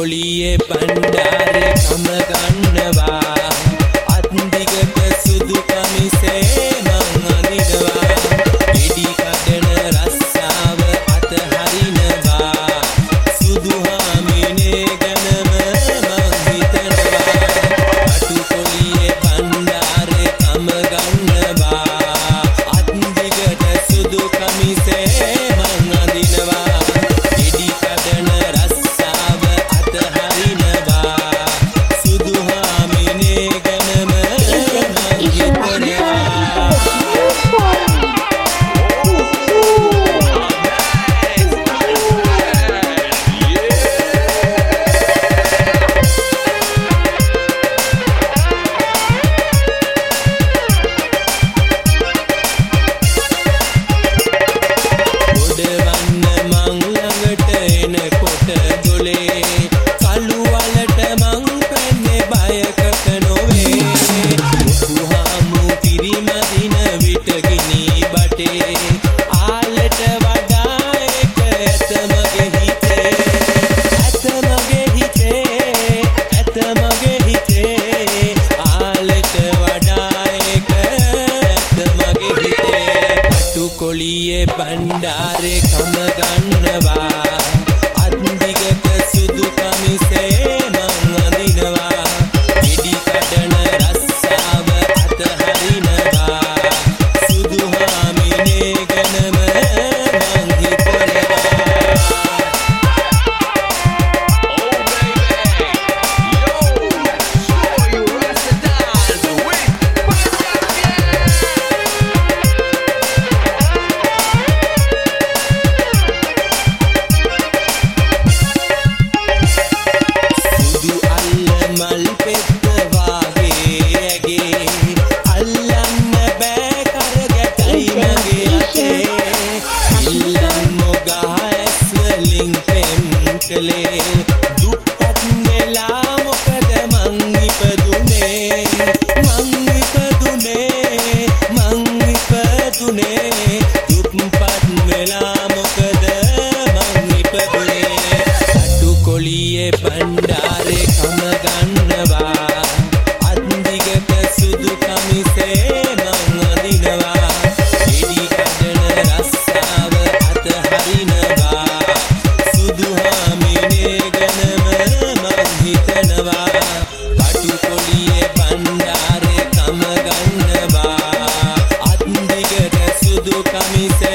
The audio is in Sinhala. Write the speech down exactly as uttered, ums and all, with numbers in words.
කොලියේ බණ්ඩාරේ කම ගන්නවා අත්දිගට සුදු කමිසේ මං අඳිනවා ගෙඩි කඩන රස්සාව අතහරිනවා සුදු හාමිනේ ගැනම මං හිතනවා අටු කොලියේ බණ්ඩාරේ කම ගන්නවා අත්දිගට සුදු කමිසේ මං අඳිනවා ගෙඩි කඩන රස්සාව අතහරිනවා සුදු හාමිනේ ගැනම මං හිතනවා කොලියේ බණ්ඩාරේ කම ගන්නවා අත්දිගට සුදු කමිසේ මං අඳිනවා ගෙඩි කඩන රස්සාව අතහරිනවා සුදු හාමිනේ ගැනම මං හිතනවා දුප්පත් වෙලා මොකද මං ඉපදුනේ මං ඉපදුනේ මං ඉපදුනේ දුප්පත් වෙලා මොකද මං ඉපදුනේ අටු කොලියේ බණ්ඩාරේ කම ගන්නවා අත්දිගට සුදු කමිසේ මං අඳිනවා ගෙඩි කඩන රස්සාව අතහරිනවා සුදු හාමිනේ ගැනම මං හිතනවා කටු කොලියේ බණ්ඩාරේ කම ගන්නවා අත්දිගට සුදු කමිසේ